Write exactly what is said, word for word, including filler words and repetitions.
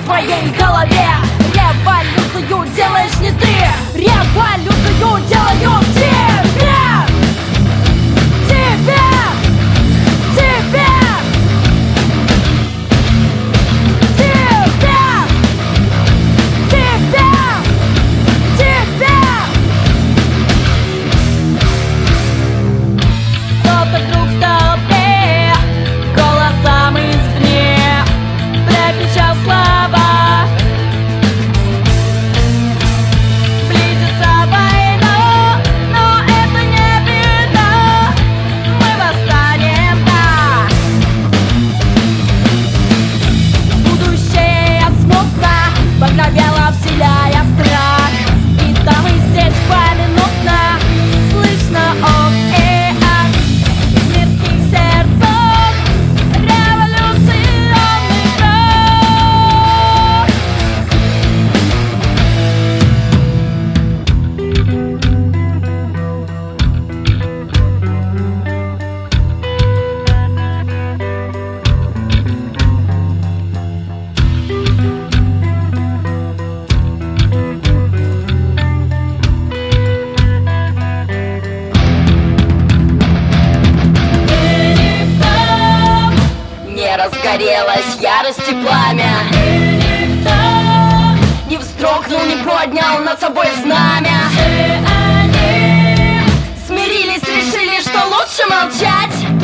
в твоей голове. Революцию делаешь не ты, революцию делают тебе. Тебе, тебе, тебе, тебе, тебе. Кто-то вдруг в толпе голосом извне прокричал слова. Близится война, но это не беда. Мы восстанем, да. Будущее смутно багровело, вселяя страх. И там и здесь поминутно слышно ох и ах. Из мирских сердцов революционный крах. Не разгорелась ярость и пламя, не вздрогнул, не поднял над собой знамя. Все они смирились, решили, что лучше молчать.